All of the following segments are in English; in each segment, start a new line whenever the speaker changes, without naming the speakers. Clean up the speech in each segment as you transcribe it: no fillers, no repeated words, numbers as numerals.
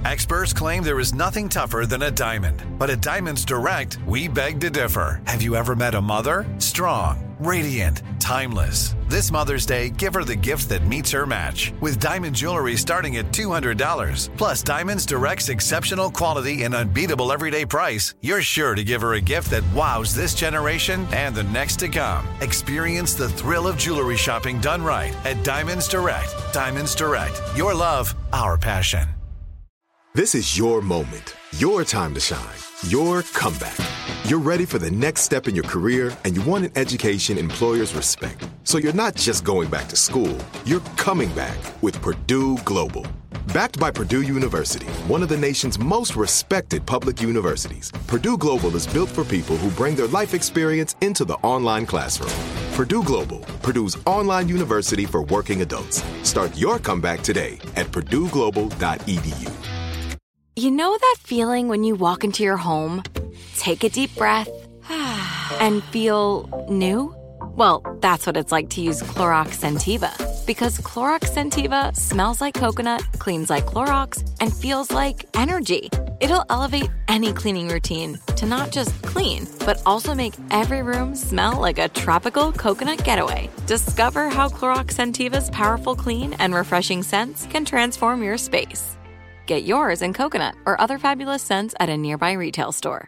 Experts claim there is nothing tougher than a diamond. But at Diamonds Direct, we beg to differ. Have you ever met a mother? Strong, radiant, timeless. This Mother's Day, give her the gift that meets her match. With diamond jewelry starting at $200. Plus, Diamonds Direct's exceptional quality and unbeatable everyday price, you're sure to give her a gift that wows this generation and the next to come. Experience the thrill of jewelry shopping done right at Diamonds Direct. Diamonds Direct. Your love, our passion.
This is your moment, your time to shine, your comeback. You're ready for the next step in your career, and you want an education employers respect. So you're not just going back to school, you're coming back with Purdue Global. Backed by Purdue University, one of the nation's most respected public universities, Purdue Global is built for people who bring their life experience into the online classroom. Purdue Global, Purdue's online university for working adults. Start your comeback today at purdueglobal.edu.
You know that feeling when you walk into your home, take a deep breath, and feel new? Well, that's what it's like to use Clorox Scentiva. Because Clorox Scentiva smells like coconut, cleans like Clorox, and feels like energy. It'll elevate any cleaning routine to not just clean, but also make every room smell like a tropical coconut getaway. Discover how Clorox Scentiva's powerful clean and refreshing scents can transform your space. Get yours in coconut or other fabulous scents at a nearby retail store.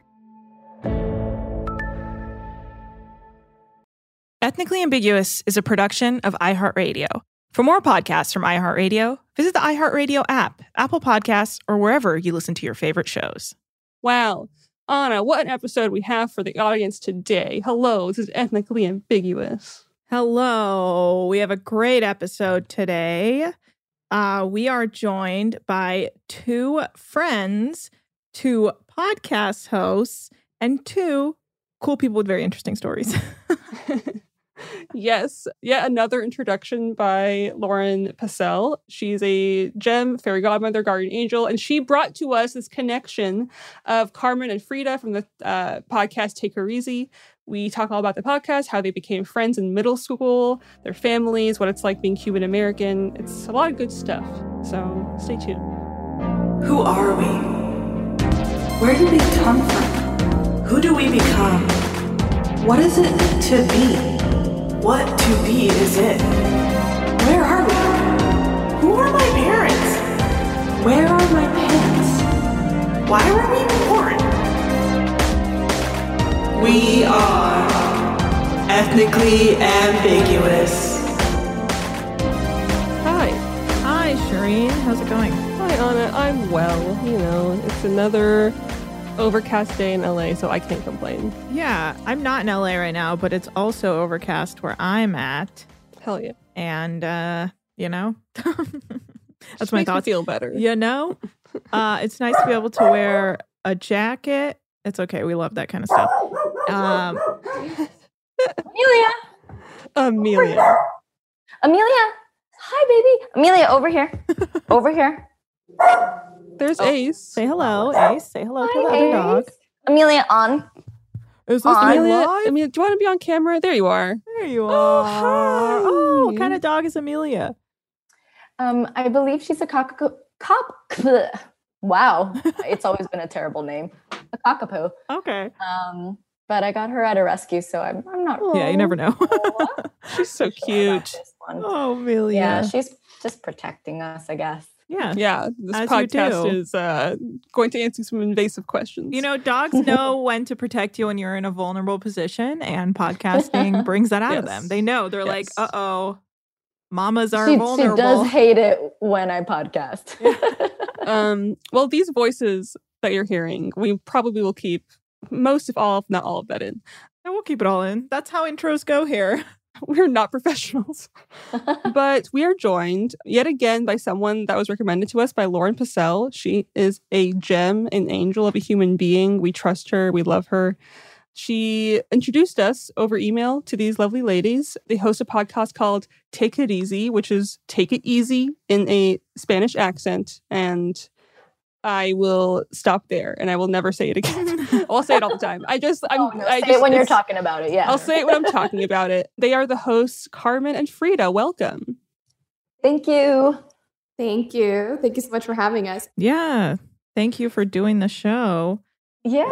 Ethnically Ambiguous is a production of iHeartRadio. For more podcasts from iHeartRadio, visit the iHeartRadio app, Apple Podcasts, or wherever you listen to your favorite shows.
Wow. Anna, what an episode we have for the audience today. Hello, this is Ethnically Ambiguous.
Hello. We have a great episode today. We are joined by two friends, two podcast hosts, and two cool people with very interesting stories.
Yes, yet another introduction by Lauren Passell. She's a gem, fairy godmother, guardian angel, and she brought to us this connection of Carmen and Frida from the podcast Take Her Easy. We talk all about the podcast, how they became friends in middle school, their families, what it's like being Cuban American. It's a lot of good stuff, so stay tuned.
Who are we? Where did we come from? Who do we become? What is it to be? What to be is it? Where are we? Who are my parents? Where are my pants? Why were we born? We are Ethnically Ambiguous.
Hi.
Hi, Shireen. How's it going?
Hi, Anna. I'm well. You know, it's another overcast day in LA, so I can't complain.
Yeah, I'm not in LA right now, but it's also overcast where I'm at.
Hell yeah.
And, you know, that's my
Makes me
thoughts.
feel better.
You know, it's nice to be able to wear a jacket. It's okay. We love that kind of stuff.
Amelia.
Hi, baby. Amelia, over here. Over here.
There's Ace.
Say hello, Ace. Say hello to the other dog.
Amelia, on.
Is this
Amelia,
live?
Amelia, do you want to be on camera? There you are.
There you
Oh,
are.
hi.
Oh, what kind of dog is Amelia?
I believe she's a Wow. It's always been a terrible name. A cockapoo.
Okay.
But I got her at a rescue, so I'm not.
Yeah, you never know.
She's so cute.
Oh, Amelia.
Yeah, she's just protecting us, I guess.
Yeah.
Yeah, this
As you
podcast
do.
is going to answer some invasive questions.
You know, dogs know when to protect you when you're in a vulnerable position, and podcasting brings that out of them. They know. They're like, uh-oh, mamas are vulnerable.
She does hate it when I podcast.
Well, these voices that you're hearing, we probably will keep most, if all, if not all of that in.
And we'll keep it all in. That's how intros go here.
We're not professionals. But we are joined yet again by someone that was recommended to us by Lauren Passell. She is a gem, an angel of a human being. We trust her. We love her. She introduced us over email to these lovely ladies. They host a podcast called Take It Easy, which is take it easy in a Spanish accent. And I will stop there and I will never say it again. I'll say it all the time.
Say it when you're talking about it. Yeah.
I'll say it when I'm talking about it. They are the hosts, Carmen and Frida. Welcome.
Thank you.
Thank you. Thank you so much for having us.
Yeah. Thank you for doing the show.
Yeah.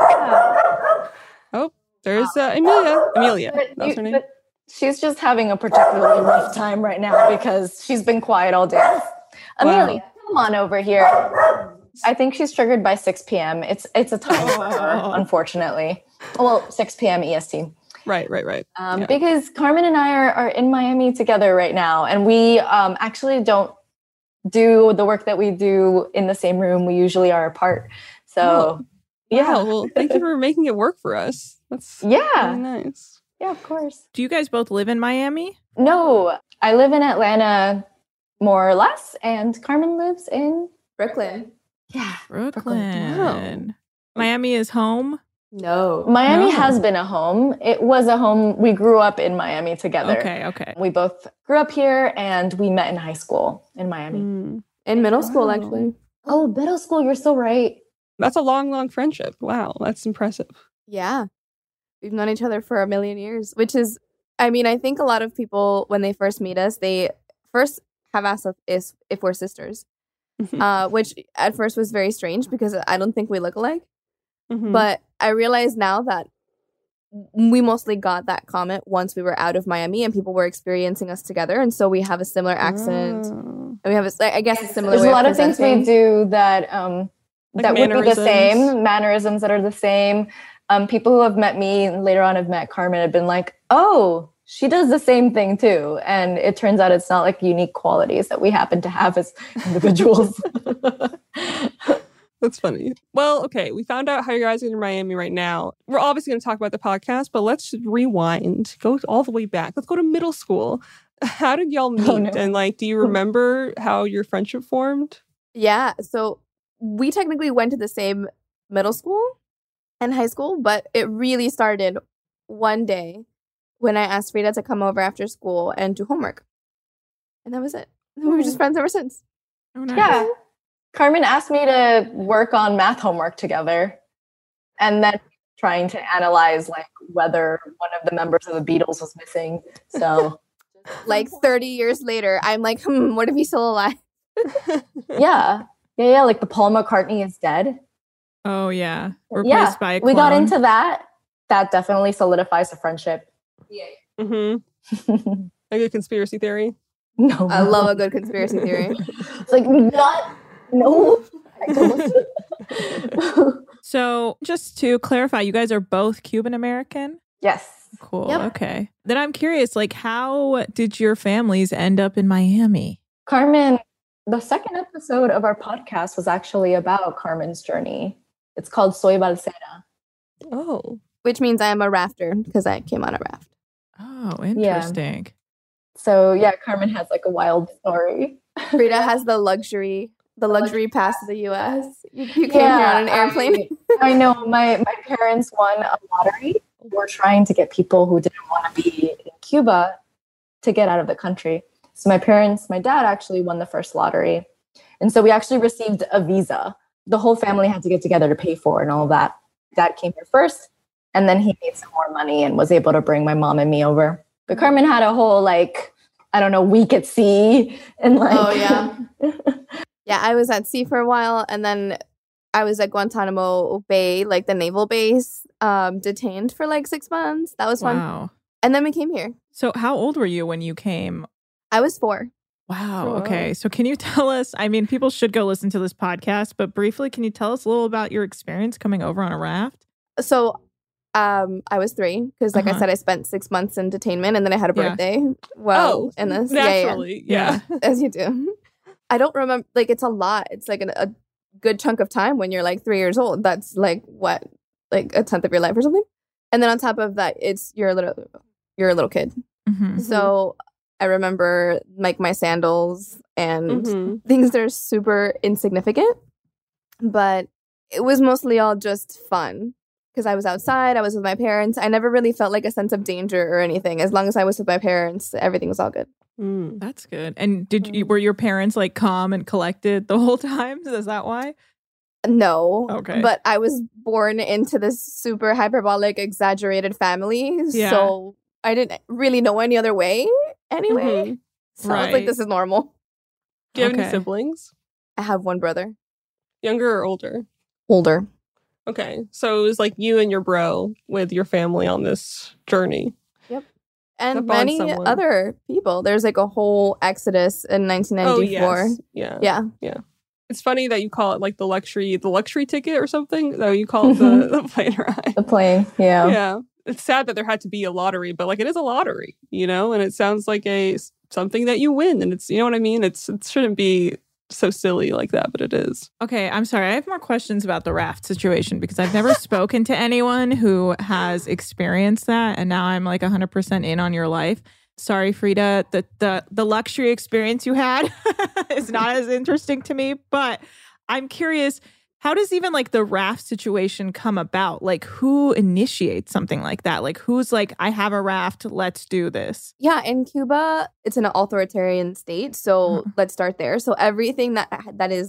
Oh, there's Amelia. Amelia, that's her name.
But she's just having a particularly rough time right now because she's been quiet all day. Amelia, come on over here. I think she's triggered by 6 p.m. It's a time for her, unfortunately. Well, 6 p.m. EST.
Right.
Because Carmen and I are in Miami together right now, and we actually don't do the work that we do in the same room. We usually are apart. So, yeah.
Wow, well, thank you for making it work for us. That's really nice.
Yeah, of course.
Do you guys both live in Miami?
No, I live in Atlanta more or less, and Carmen lives in
Brooklyn.
Yeah,
Brooklyn.
Wow.
Miami is home?
No.
Miami has been a home. It was a home. We grew up in Miami together.
Okay.
We both grew up here, and we met in high school in Miami.
In middle school, actually.
Oh, middle school. You're so right.
That's a long friendship. Wow, that's impressive.
Yeah. We've known each other for a million years, which is, I mean, I think a lot of people, when they first meet us, they first have asked us if we're sisters, which at first was very strange because I don't think we look alike. But I realize now that we mostly got that comment once we were out of Miami and people were experiencing us together. And so we have a similar accent. And we have, I guess, a similar
There's
way
a lot
of
of things we do that that would be the same. Mannerisms that are the same. People who have met me and later on have met Carmen have been like, oh, she does the same thing too. And it turns out it's not like unique qualities that we happen to have as individuals.
That's funny. Well, okay, we found out how you guys are in Miami right now. We're obviously going to talk about the podcast, but let's rewind, go all the way back. Let's go to middle school. How did y'all meet? Oh, no. And do you remember how your friendship formed?
Yeah, so we technically went to the same middle school and high school, but it really started one day when I asked Frida to come over after school and do homework. And that was it. We were just friends ever since.
Oh, nice.
Yeah. Carmen asked me to work on math homework together and then trying to analyze whether one of the members of the Beatles was missing. So
30 years later, I'm like, what if he's still alive?
Yeah. Like the Paul McCartney is dead.
Oh, yeah. Replaced by a clone.
We got into that. That definitely solidifies a friendship.
Yeah.
Mm-hmm. A good conspiracy theory?
No.
I love a good conspiracy theory.
It's no. I don't.
So just to clarify, you guys are both Cuban American?
Yes.
Cool.
Yep.
Okay. Then I'm curious, how did your families end up in Miami?
Carmen, the second episode of our podcast was actually about Carmen's journey. It's called Soy Balsera.
Oh.
Which means I am a rafter because I came on a raft.
Oh, interesting.
Yeah. So Carmen has a wild story.
Frida has the luxury pass to the U.S. You came here on an airplane.
I know. My parents won a lottery. We're trying to get people who didn't want to be in Cuba to get out of the country. So my dad actually won the first lottery. And so we actually received a visa. The whole family had to get together to pay for it and all that. Dad came here first, and then he made some more money and was able to bring my mom and me over. But Carmen had a whole, week at sea. And
Oh, yeah. Yeah, I was at sea for a while, and then I was at Guantanamo Bay, the naval base, detained for 6 months. That was fun.
Wow.
And then we came here.
So how old were you when you came?
I was 4.
Wow. Okay. So can you tell us, people should go listen to this podcast, but briefly, can you tell us a little about your experience coming over on a raft?
So I was 3 because, I said, I spent 6 months in detainment, and then I had a birthday. In this.
Naturally. Yeah.
As you do. I don't remember. It's a lot. It's a good chunk of time when you're 3 years old. That's what, a tenth of your life or something. And then on top of that, you're a little kid.
Mm-hmm.
So I remember my sandals and things that are super insignificant, but it was mostly all just fun because I was outside. I was with my parents. I never really felt a sense of danger or anything. As long as I was with my parents, everything was all good.
That's good. And were your parents calm and collected the whole time? Is that why?
No.
Okay.
But I was born into this super hyperbolic, exaggerated family.
Yeah.
So I didn't really know any other way anyway. So I was like, this is normal.
Do you have any
Okay.
siblings?
I have one brother.
Younger or older?
Older.
Okay. So it was like you and your bro with your family on this journey.
And
That bonds
many
someone.
other people. There's like a whole exodus in 1994.
Oh, yes.
Yeah.
It's funny that you call it like the luxury ticket or something. Though you call it the plane ride.
The plane, yeah.
Yeah. It's sad that there had to be a lottery, but like it is a lottery, you know, and it sounds like something that you win, and it's, you know what I mean? It shouldn't be so silly like that, but it is.
Okay, I'm sorry. I have more questions about the raft situation because I've never spoken to anyone who has experienced that, and now I'm like 100% in on your life. Sorry, Frida, the luxury experience you had is not as interesting to me, but I'm curious, how does even like the raft situation come about? Like, who initiates something like that? Like, who's like, I have a raft, let's do this?
Yeah, in Cuba, it's an authoritarian state. So let's start there. So everything that is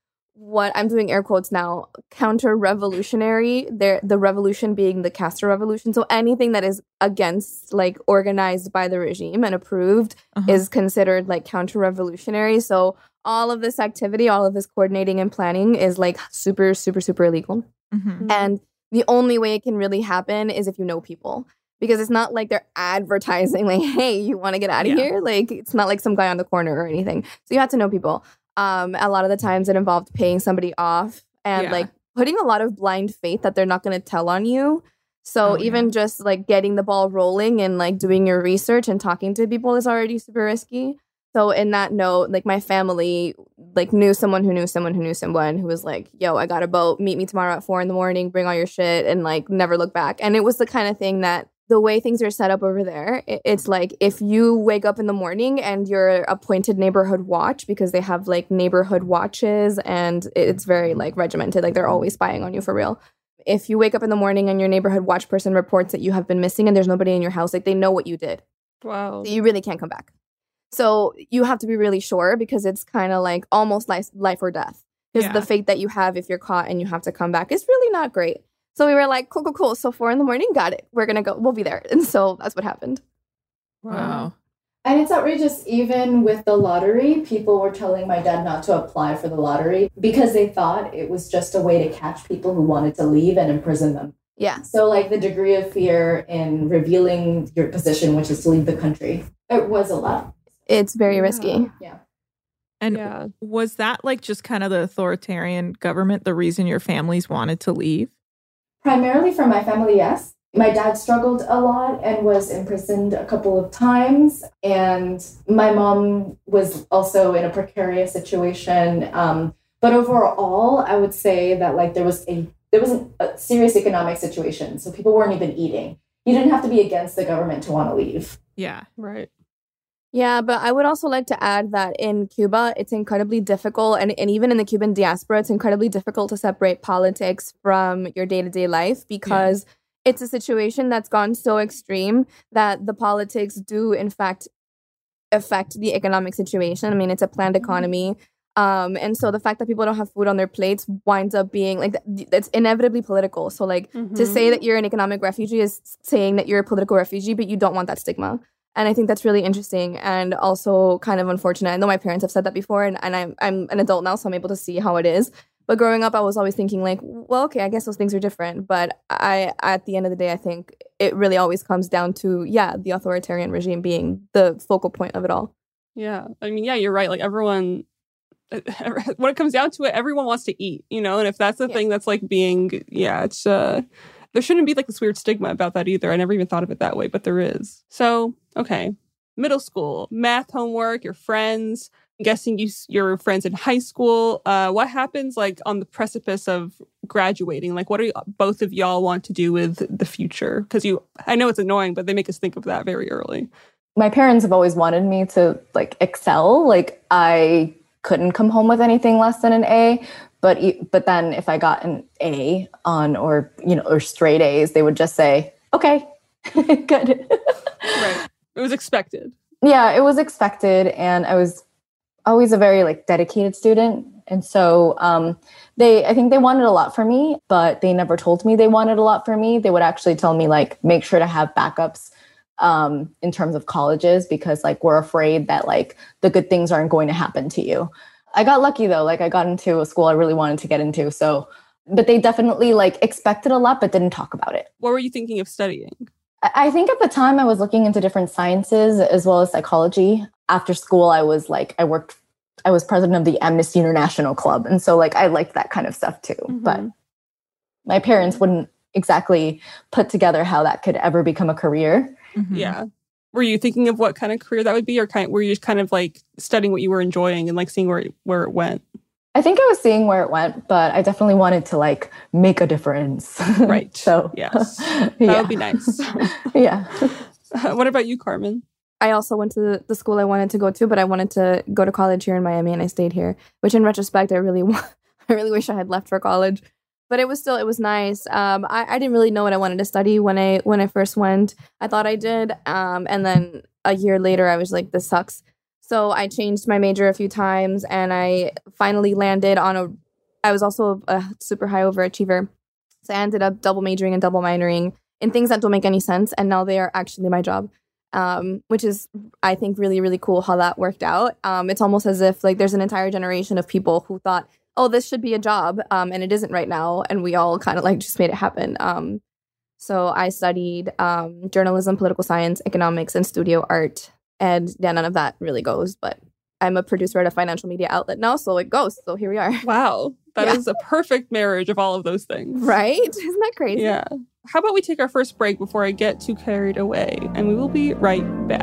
what I'm doing air quotes now, counter-revolutionary, the revolution being the Castro Revolution. So anything that is against, like, organized by the regime and approved is considered like counter-revolutionary. So all of this activity, all of this coordinating and planning is like super, super, super illegal. And the only way it can really happen is if you know people. Because it's not like they're advertising like, hey, you want to get out of here? Like, it's not like some guy on the corner or anything. So you have to know people. A lot of the times it involved paying somebody off and like putting a lot of blind faith that they're not going to tell on you. So even just like getting the ball rolling and like doing your research and talking to people is already super risky. So in that note, like my family like knew someone who knew someone who knew someone who was like, yo, I got a boat, meet me tomorrow at 4 a.m, bring all your shit and like never look back. And it was the kind of thing that the way things are set up over there, it's like if you wake up in the morning and you're appointed neighborhood watch, because they have like neighborhood watches and it's very like regimented, like they're always spying on you for real. If you wake up in the morning and your neighborhood watch person reports that you have been missing and there's nobody in your house, like they know what you did.
Wow.
So you really can't come back. So you have to be really sure because it's kind of like almost life or death. Because the fate that you have if you're caught and you have to come back is really not great. So we were like, cool. So 4 a.m, got it. We're going to go. We'll be there. And so that's what happened.
Wow.
And it's outrageous. Even with the lottery, people were telling my dad not to apply for the lottery because they thought it was just a way to catch people who wanted to leave and imprison them.
Yeah.
So like the degree of fear in revealing your position, which is to leave the country, it was a lot.
It's very risky.
Yeah.
And was that like just kind of the authoritarian government, the reason your families wanted to leave?
Primarily for my family, yes. My dad struggled a lot and was imprisoned a couple of times. And my mom was also in a precarious situation. But overall, I would say that like there was a serious economic situation. So people weren't even eating. You didn't have to be against the government to want to leave.
Yeah.
Right.
Yeah, but I would also like to add that in Cuba, it's incredibly difficult, and even in the Cuban diaspora, it's incredibly difficult to separate politics from your day-to-day life because it's a situation that's gone so extreme that the politics do, in fact, affect the economic situation. I mean, it's a planned economy. And so the fact that people don't have food on their plates winds up being like, that's inevitably political. So like to say that you're an economic refugee is saying that you're a political refugee, but you don't want that stigma. And I think that's really interesting and also kind of unfortunate. I know my parents have said that before, and I'm an adult now, so I'm able to see how it is. But growing up, I was always thinking like, well, okay, I guess those things are different. But at the end of the day, I think it really always comes down to, the authoritarian regime being the focal point of it all.
Yeah. I mean, you're right. Like everyone, when it comes down to it, everyone wants to eat, you know? And if that's the thing that's like being, it's, there shouldn't be like this weird stigma about that either. I never even thought of it that way, but there is. So, okay. Middle school, math homework, your friends. I'm guessing your friends in high school. What happens like on the precipice of graduating? Like, what do both of y'all want to do with the future? Because I know it's annoying, but they make us think of that very early.
My parents have always wanted me to like excel. Like I couldn't come home with anything less than an A. But then if I got an A or straight A's, they would just say, okay, good.
Right. It was expected.
Yeah, it was expected. And I was always a very like dedicated student. And so I think they wanted a lot for me, but they never told me they wanted a lot for me. They would actually tell me like, make sure to have backups in terms of colleges, because like we're afraid that like the good things aren't going to happen to you. I got lucky though. Like I got into a school I really wanted to get into. So, but they definitely like expected a lot, but didn't talk about it.
What were you thinking of studying?
I think at the time I was looking into different sciences as well as psychology. After school, I was president of the Amnesty International Club. And so like I liked that kind of stuff too.
Mm-hmm.
But my parents wouldn't exactly put together how that could ever become a career.
Mm-hmm.
Yeah. Were you thinking of what kind of career that would be, or were you just kind of like studying what you were enjoying and like seeing where it went?
I think I was seeing where it went, but I definitely wanted to like make a difference.
Right.
So
yes, that would be nice.
Yeah.
What about you, Carmen?
I also went to the school I wanted to go to, but I wanted to go to college here in Miami, and I stayed here. Which, in retrospect, I really wish I had left for college. But it was nice. I didn't really know what I wanted to study when I first went. I thought I did, and then a year later, I was like, this sucks. So I changed my major a few times, and I finally landed on I was also a super high overachiever. So I ended up double majoring and double minoring in things that don't make any sense, and now they are actually my job, which is, I think, really, really cool how that worked out. It's almost as if like there's an entire generation of people who thought, oh, this should be a job, and it isn't right now, and we all kind of like just made it happen. So I studied journalism, political science, economics, and studio art, and yeah, none of that really goes, but I'm a producer at a financial media outlet now, so it goes. So here we are.
Wow. That is a perfect marriage of all of those things.
Right? Isn't that crazy?
Yeah. How about we take our first break before I get too carried away, and we will be right back.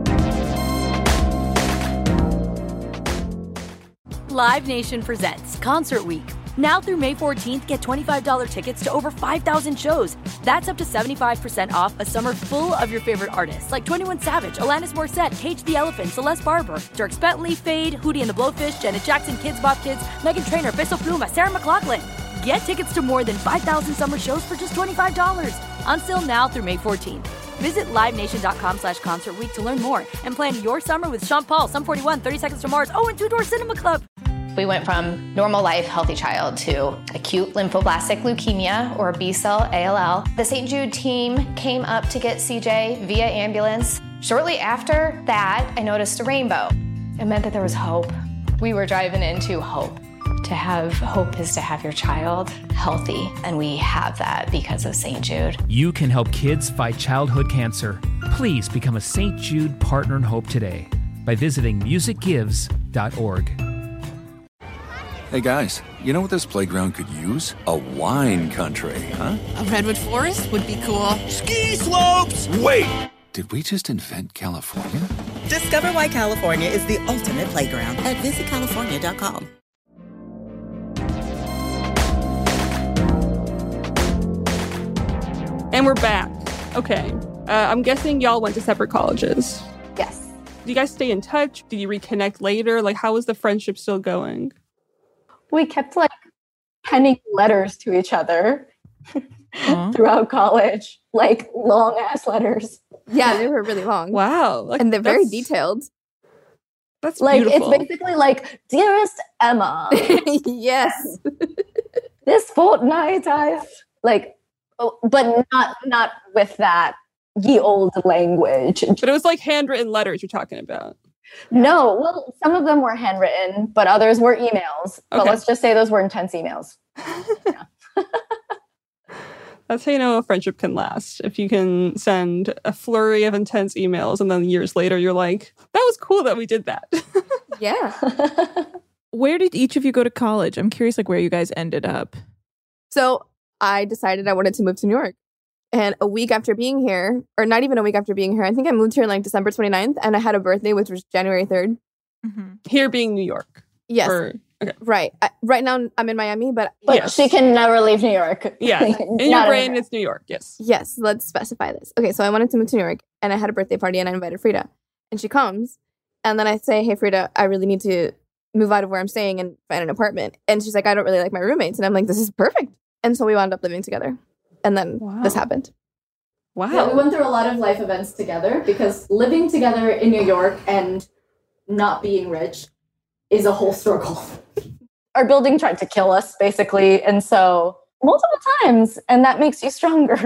Live Nation presents Concert Week. Now through May 14th, get $25 tickets to over 5,000 shows. That's up to 75% off a summer full of your favorite artists like 21 Savage, Alanis Morissette, Cage the Elephant, Celeste Barber, Dierks Bentley, Fade, Hootie and the Blowfish, Janet Jackson, Kids Bop Kids, Meghan Trainor, Peso Pluma, Sarah McLachlan. Get tickets to more than 5,000 summer shows for just $25. Until now through May 14th. Visit LiveNation.com/Concert Week to learn more and plan your summer with Sean Paul, Sum 41, 30 Seconds to Mars, and Two Door Cinema Club.
We went from normal life, healthy child to acute lymphoblastic leukemia, or B-cell ALL. The St. Jude team came up to get CJ via ambulance. Shortly after that, I noticed a rainbow. It meant that there was hope. We were driving into hope. To have hope is to have your child healthy, and we have that because of St. Jude.
You can help kids fight childhood cancer. Please become a St. Jude Partner in Hope today by visiting musicgives.org.
Hey guys, you know what this playground could use? A wine country, huh?
A redwood forest would be cool.
Ski slopes! Wait! Did we just invent California?
Discover why California is the ultimate playground at visitcalifornia.com.
And we're back. Okay. I'm guessing y'all went to separate colleges.
Yes.
Do you guys stay in touch? Did you reconnect later? Like, how is the friendship still going?
We kept like penning letters to each other throughout college, like long ass letters.
Yeah, they were really long.
Wow. Like,
and they're very detailed.
That's
like,
beautiful.
It's basically like, dearest Emma.
Yes.
This fortnight I've like, but not with that ye old language.
But it was like handwritten letters you're talking about.
No, well, some of them were handwritten, but others were emails. But let's just say those were intense emails. Yeah.
That's how you know a friendship can last. If you can send a flurry of intense emails and then years later you're like, that was cool that we did that.
Yeah.
Where did each of you go to college? I'm curious like where you guys ended up.
So I decided I wanted to move to New York. And a week after being here, or not even a week after being here, I think I moved here like December 29th, and I had a birthday, which was January 3rd.
Mm-hmm.
Here being New York.
Yes.
Okay.
Right. Right now I'm in Miami, but
yes. She can never leave New York.
Yeah. In your brain, it's New York. Yes.
Yes. Let's specify this. Okay. So I wanted to move to New York, and I had a birthday party, and I invited Frida. And she comes, and then I say, hey, Frida, I really need to move out of where I'm staying and find an apartment. And she's like, I don't really like my roommates. And I'm like, this is perfect. And so we wound up living together. And then this happened.
Wow.
Yeah, we went through a lot of life events together because living together in New York and not being rich is a whole struggle. Our building tried to kill us, basically. And so multiple times, and that makes you stronger.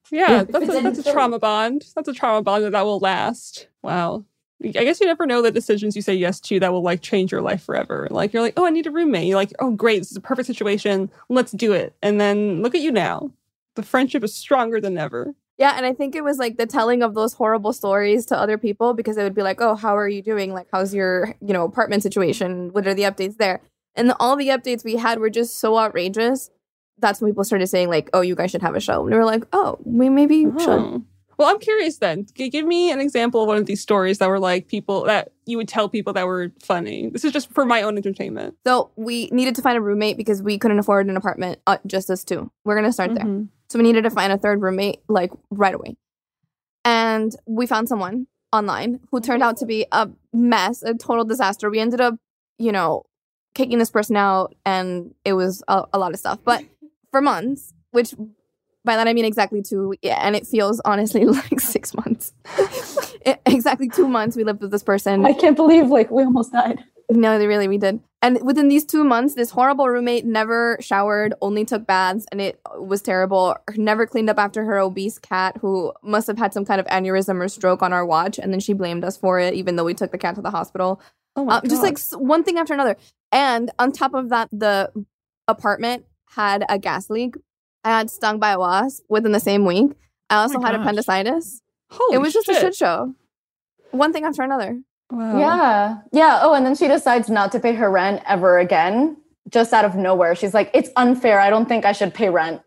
Yeah, that's a trauma bond. That's a trauma bond that will last. Wow. I guess you never know the decisions you say yes to that will like change your life forever. Like you're like, oh, I need a roommate. You're like, oh, great, this is a perfect situation. Let's do it. And then look at you now. The friendship is stronger than ever.
Yeah, and I think it was like the telling of those horrible stories to other people, because they would be like, oh, how are you doing? Like, how's your, apartment situation? What are the updates there? And all the updates we had were just so outrageous. That's when people started saying like, oh, you guys should have a show. And we were like, oh, we maybe should.
Well, I'm curious then. Give me an example of one of these stories that were like people that you would tell people that were funny. This is just for my own entertainment.
So we needed to find a roommate because we couldn't afford an apartment, just us two. We're going to start there. So we needed to find a third roommate like right away. And we found someone online who turned out to be a mess, a total disaster. We ended up, kicking this person out, and it was a lot of stuff. But for months, which by that I mean exactly 2, and it feels honestly like 6 months. Exactly 2 months we lived with this person.
I can't believe we almost died.
No, we did. And within these 2 months, this horrible roommate never showered, only took baths, and it was terrible. Never cleaned up after her obese cat, who must have had some kind of aneurysm or stroke on our watch, and then she blamed us for it, even though we took the cat to the hospital.
Oh my God.
Just like one thing after another. And on top of that, the apartment had a gas leak. I got stung by a wasp within the same week. I also had appendicitis.
Holy
It was just a
shit.
shit show. One thing after another.
Wow.
Yeah. Oh, and then she decides not to pay her rent ever again, just out of nowhere. She's like, it's unfair. I don't think I should pay rent.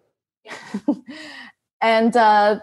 And then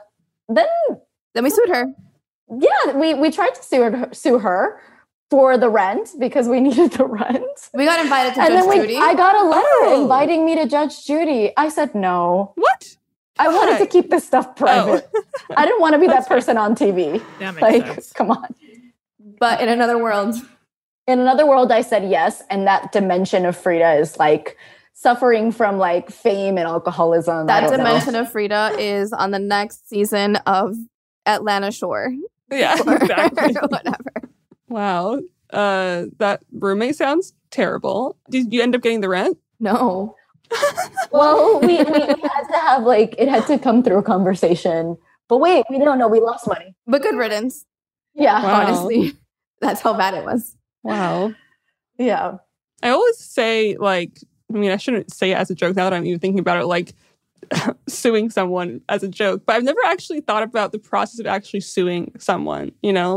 we sued her.
Yeah, we tried to sue her for the rent because we needed the rent.
We got invited to
and
Judge
then
Judy.
I got a letter inviting me to Judge Judy. I said no.
What?
I wanted to keep this stuff private. I didn't want to be that person on TV.
That makes sense.
Come on.
But in another world.
In another world, I said yes. And that dimension of Frida is suffering from fame and alcoholism.
That dimension of Frida is on the next season of Atlanta Shore.
Yeah,
Or
exactly.
whatever.
Wow. That roommate sounds terrible. Did you end up getting the rent?
No.
Well, we had to have it had to come through a conversation. But wait, we don't know. We lost money.
But good riddance.
Yeah.
Wow.
Honestly. That's how bad it was.
Wow.
Yeah.
I always say, I shouldn't say it as a joke now that I'm even thinking about it, suing someone as a joke. But I've never actually thought about the process of actually suing someone,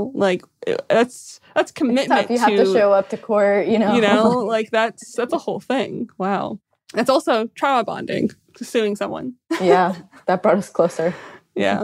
That's commitment.
You have to show up to court,
That's a whole thing. Wow. That's also trauma bonding, suing someone.
Yeah, that brought us closer.
Yeah.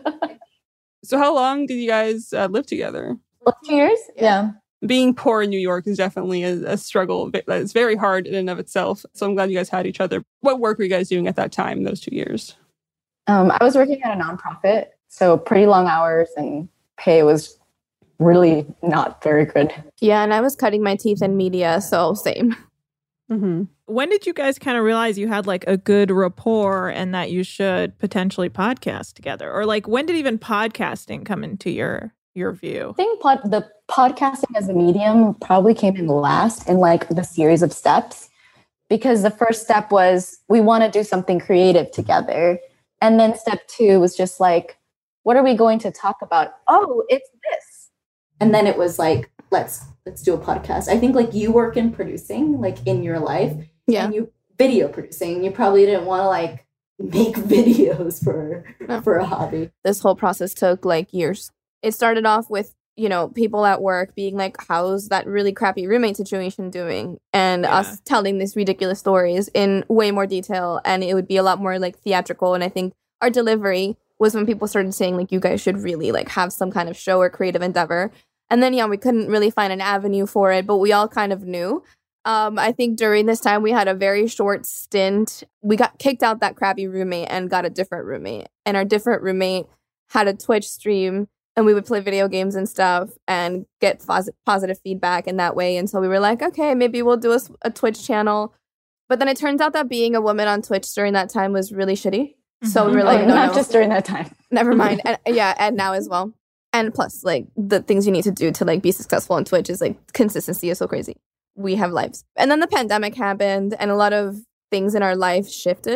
So how long did you guys live together?
2 years? Yeah.
Being poor in New York is definitely a struggle. It's very hard in and of itself. So I'm glad you guys had each other. What work were you guys doing at that time, those 2 years?
I was working at a nonprofit, so pretty long hours, and pay was really not very good.
Yeah, and I was cutting my teeth in media, so same.
Mm-hmm.
When did you guys kind of realize you had a good rapport and that you should potentially podcast together? Or when did even podcasting come into your view?
I think the podcasting as a medium probably came in last in the series of steps, because the first step was we want to do something creative together. And then step 2 was just what are we going to talk about? Oh, it's this.
And then it was let's do a podcast. I think you work in producing in your life.
Yeah.
And you video producing. You probably didn't want to make videos for a hobby.
This whole process took years. It started off with, people at work being how's that really crappy roommate situation doing? And us telling these ridiculous stories in way more detail. And it would be a lot more theatrical. And I think our delivery was when people started saying you guys should really have some kind of show or creative endeavor. And then, we couldn't really find an avenue for it, but we all kind of knew. I think during this time, we had a very short stint. We got kicked out that crappy roommate and got a different roommate. And our different roommate had a Twitch stream, and we would play video games and stuff and get positive feedback in that way. And so we were like, okay, maybe we'll do a Twitch channel. But then it turns out that being a woman on Twitch during that time was really shitty. So we were like,
not just during that time.
Never mind. And, and now as well. And plus, the things you need to do to be successful on Twitch is consistency is so crazy. We have lives. And then the pandemic happened and a lot of things in our life shifted.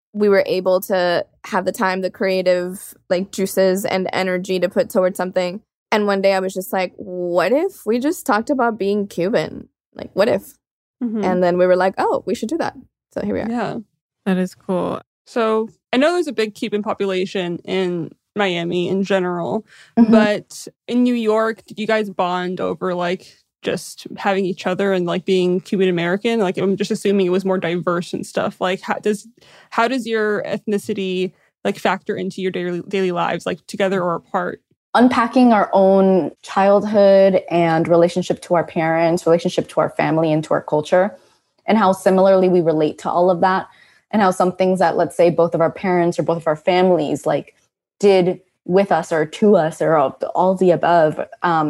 we were able to have the time, the creative like juices and energy to put towards something. And one day I was just like, what if we just talked about being Cuban? Like, what if? And then we were like, oh, we should do that. So here we are.
Yeah.
That is cool.
So I know there's a big Cuban population in Miami in general, but in New York, did you guys bond over like just having each other and like being Cuban American? Like, I'm just assuming it was more diverse and stuff. Like, how does your ethnicity like factor into your daily lives, like together or apart?
Unpacking our own childhood and relationship to our parents, relationship to our family and to our culture, and how similarly we relate to all of that, and how some things that, let's say, both of our parents or both of our families like did with us or to us or all the above,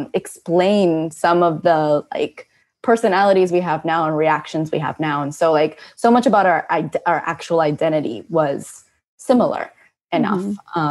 explain some of the like personalities we have now and reactions we have now. And so like so much about our actual identity was similar enough.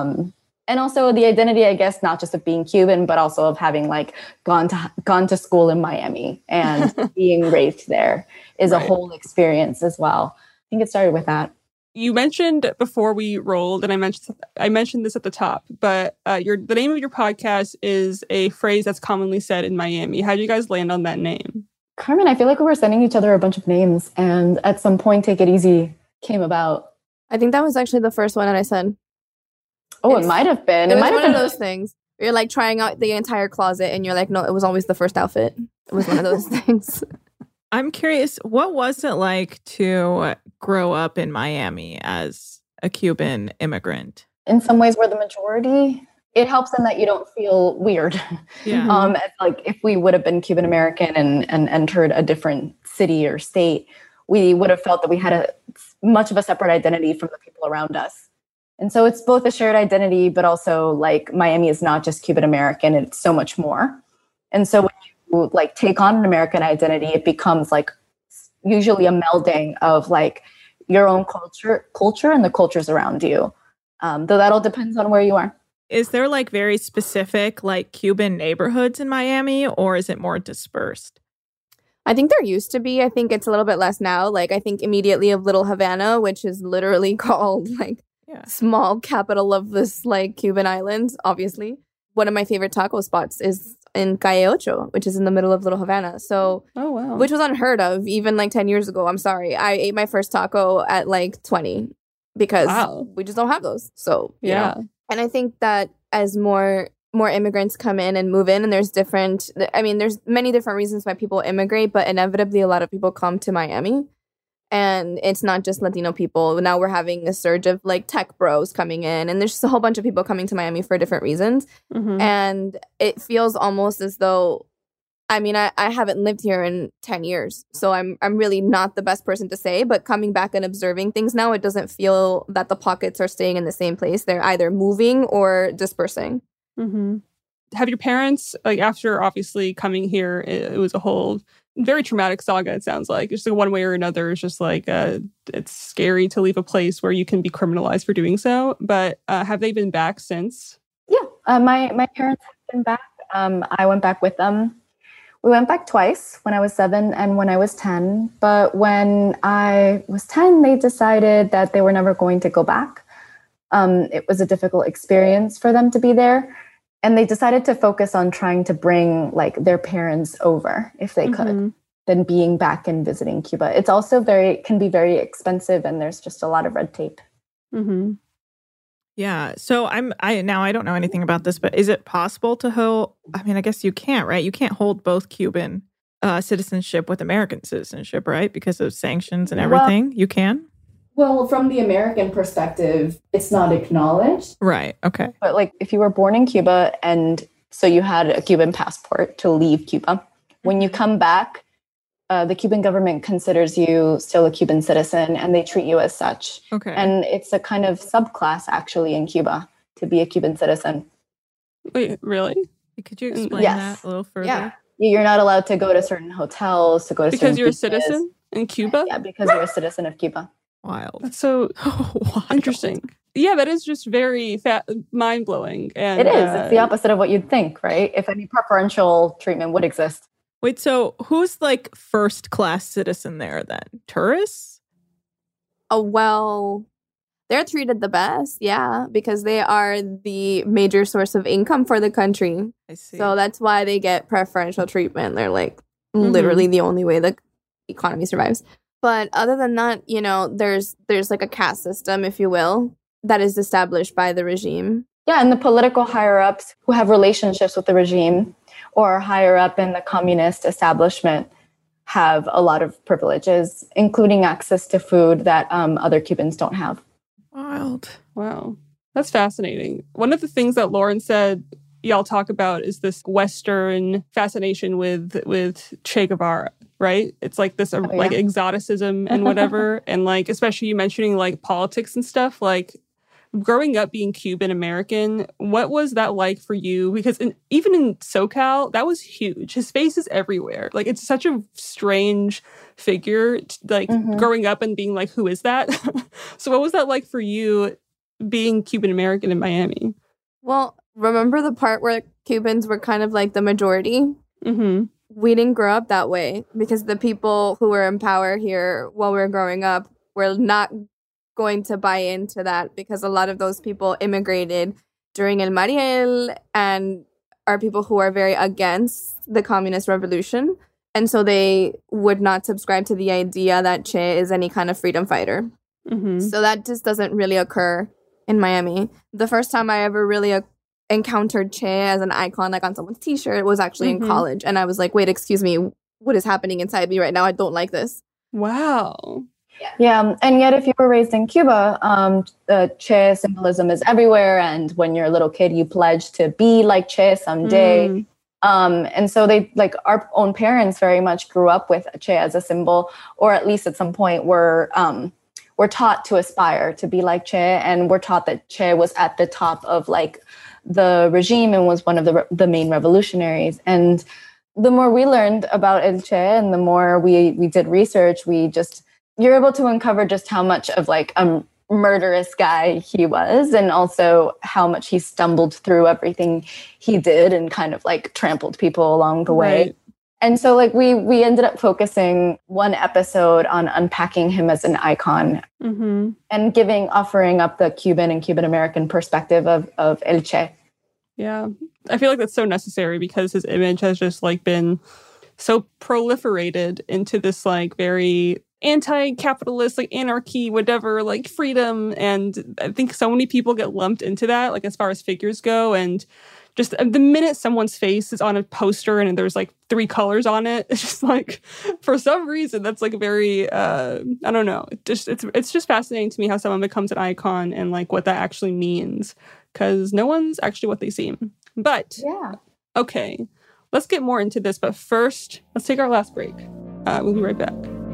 And also the identity, I guess, not just of being Cuban, but also of having like gone to school in Miami and being raised there is a whole experience as well. I think it started with that.
You mentioned before we rolled, and I mentioned this at the top, but the name of your podcast is a phrase that's commonly said in Miami. How did you guys land on that name?
Carmen, I feel like we were sending each other a bunch of names, and at some point, Take It Easy came about.
I think that was actually the first one that I said.
Oh, it might have been.
It was one of those things. You're like trying out the entire closet, and you're like, no, it was always the first outfit. It was one of those things.
I'm curious, what was it like to grow up in Miami as a Cuban immigrant?
In some ways, we're the majority. It helps in that you don't feel weird.
Yeah.
Like if we would have been Cuban American and entered a different city or state, we would have felt that we had much of a separate identity from the people around us. And so it's both a shared identity, but also like Miami is not just Cuban American, it's so much more. And so when you like take on an American identity, it becomes like usually a melding of like your own culture and the cultures around you. Though that all depends on where you are.
Is there like very specific like Cuban neighborhoods in Miami, or is it more dispersed?
I think there used to be. I think it's a little bit less now. Like I think immediately of Little Havana, which is literally called like small capital of this like Cuban island, obviously. One of my favorite taco spots is in Calle Ocho, which is in the middle of Little Havana. So, which was unheard of even like 10 years ago. I'm sorry. I ate my first taco at like 20 because we just don't have those. So, you know. And I think that as more immigrants come in and move in, and there's many different reasons why people immigrate, but inevitably a lot of people come to Miami. And it's not just Latino people. Now we're having a surge of like tech bros coming in, and there's just a whole bunch of people coming to Miami for different reasons. And it feels almost as though, I mean, I haven't lived here in 10 years, so I'm really not the best person to say, but coming back and observing things now, it doesn't feel that the pockets are staying in the same place. They're either moving or dispersing.
Have your parents, like after obviously coming here, it was a whole very traumatic saga, it sounds like. It's like one way or another. It's just like, it's scary to leave a place where you can be criminalized for doing so. But have they been back since?
Yeah, my parents have been back. I went back with them. We went back twice, when I was 7 and when I was 10. But when I was 10, they decided that they were never going to go back. It was a difficult experience for them to be there. And they decided to focus on trying to bring like their parents over if they could, than being back and visiting Cuba. It's also can be very expensive, and there's just a lot of red tape.
Yeah. So I don't know anything about this, but is it possible to hold? I mean, I guess you can't, right? You can't hold both Cuban citizenship with American citizenship, right? Because of sanctions and everything. You can.
Well, from the American perspective, it's not acknowledged.
Right. Okay.
But like if you were born in Cuba and so you had a Cuban passport to leave Cuba, when you come back, the Cuban government considers you still a Cuban citizen and they treat you as such.
Okay.
And it's a kind of subclass actually in Cuba to be a Cuban citizen.
Wait, really?
Could you explain that a little further?
Yeah. You're not allowed to go to certain hotels, to go to
because you're a citizen in Cuba?
Yeah, because you're a citizen of Cuba.
Wild.
That's so interesting. Yeah, that is just very mind-blowing. And
it is. It's the opposite of what you'd think, right? If any preferential treatment would exist.
Wait, so who's like first-class citizen there then? Tourists?
Well, They're treated the best, because they are the major source of income for the country.
I see.
So that's why they get preferential treatment. They're like literally the only way the economy survives. But other than that, there's like a caste system, if you will, that is established by the regime.
Yeah, and the political higher-ups who have relationships with the regime or higher up in the communist establishment have a lot of privileges, including access to food that other Cubans don't have.
Wild.
Wow. That's fascinating. One of the things that Lauren said y'all talk about is this Western fascination with Che Guevara, right? It's like this like exoticism and whatever. And like, especially you mentioning like politics and stuff, like growing up being Cuban American, what was that like for you? Because even in SoCal, that was huge. His face is everywhere. Like, it's such a strange figure, like growing up and being like, who is that? So what was that like for you being Cuban American in Miami?
Well, remember the part where Cubans were kind of like the majority? We didn't grow up that way because the people who were in power here while we were growing up were not going to buy into that, because a lot of those people immigrated during El Mariel and are people who are very against the communist revolution. And so they would not subscribe to the idea that Che is any kind of freedom fighter. So that just doesn't really occur in Miami. The first time I ever really encountered Che as an icon, like on someone's t-shirt, was actually in college. And I was like, wait, excuse me, what is happening inside me right now? I don't like this.
Wow.
Yeah, and yet if you were raised in Cuba, the Che symbolism is everywhere. And when you're a little kid, you pledge to be like Che someday. And so they, like our own parents very much grew up with Che as a symbol, or at least at some point were taught to aspire to be like Che. And we're taught that Che was at the top of like the regime and was one of the main revolutionaries. And the more we learned about El Che and the more we did research, you're able to uncover just how much of like a murderous guy he was, and also how much he stumbled through everything he did and kind of like trampled people along the way.
Right.
And so like we ended up focusing one episode on unpacking him as an icon and offering up the Cuban and Cuban American perspective of El Che.
Yeah. I feel like that's so necessary because his image has just like been so proliferated into this like very anti-capitalist, like anarchy, whatever, like freedom. And I think so many people get lumped into that, like as far as figures go. And just the minute someone's face is on a poster and there's like 3 colors on it, it's just like, for some reason, that's like very, I don't know. It's just fascinating to me how someone becomes an icon and like what that actually means, because no one's actually what they seem. But, okay, let's get more into this. But first, let's take our last break. We'll be right back.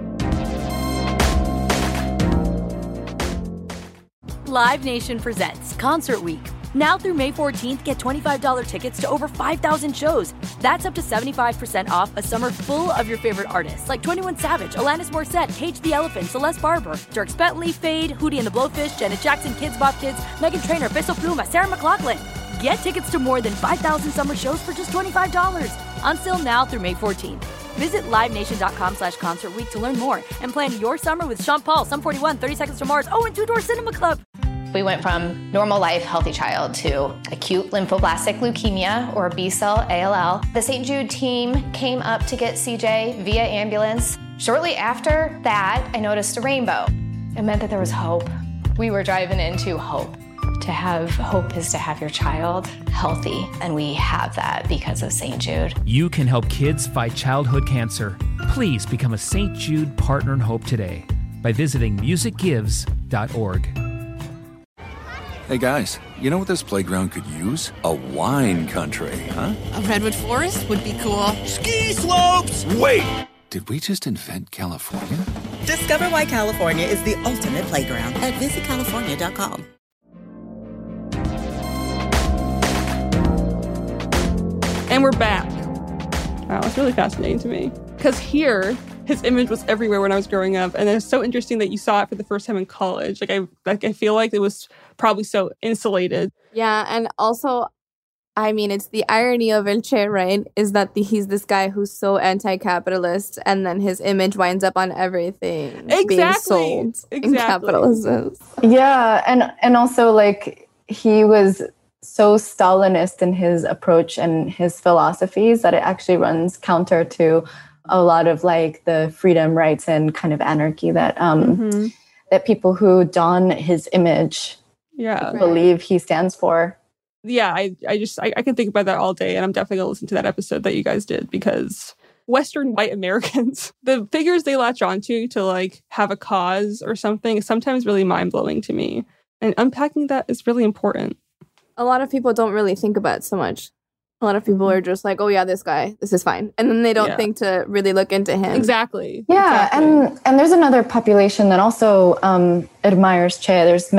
Live Nation presents Concert Week. Now through May 14th, get $25 tickets to over 5,000 shows. That's up to 75% off a summer full of your favorite artists like 21 Savage, Alanis Morissette, Cage the Elephant, Celeste Barber, Dierks Bentley, Fade, Hootie and the Blowfish, Janet Jackson, Kids Bop Kids, Meghan Trainor, Peso Pluma, Sarah McLachlan. Get tickets to more than 5,000 summer shows for just $25. On sale now through May 14th. Visit LiveNation.com/Concert Week to learn more and plan your summer with Sean Paul, Sum 41, 30 Seconds to Mars, and Two Door Cinema Club.
We went from normal life, healthy child to acute lymphoblastic leukemia, or B-cell ALL. The St. Jude team came up to get CJ via ambulance. Shortly after that, I noticed a rainbow. It meant that there was hope. We were driving into hope. To have hope is to have your child healthy, and we have that because of St. Jude.
You can help kids fight childhood cancer. Please become a St. Jude Partner in Hope today by visiting musicgives.org.
Hey guys, you know what this playground could use? A wine country, huh?
A redwood forest would be cool.
Ski slopes! Wait! Did we just invent California?
Discover why California is the ultimate playground at visitcalifornia.com.
And we're back. Wow, it's really fascinating to me. Because here, his image was everywhere when I was growing up. And it's so interesting that you saw it for the first time in college. I feel like it was probably so insulated.
Yeah, and also I mean, it's the irony of El Che, right? Is that he's this guy who's so anti-capitalist, and then his image winds up on everything being sold in capitalism.
Yeah, and also like he was so Stalinist in his approach and his philosophies that it actually runs counter to a lot of like the freedom, rights, and kind of anarchy that that people who don his image believe he stands for.
Yeah, I can think about that all day, and I'm definitely going to listen to that episode that you guys did, because Western white Americans, the figures they latch onto to like have a cause or something is sometimes really mind-blowing to me. And unpacking that is really important.
A lot of people don't really think about it so much. A lot of people are just like, oh yeah, this guy, this is fine. And then they don't think to really look into him.
Exactly.
Yeah,
exactly.
And there's another population that also admires Che. There's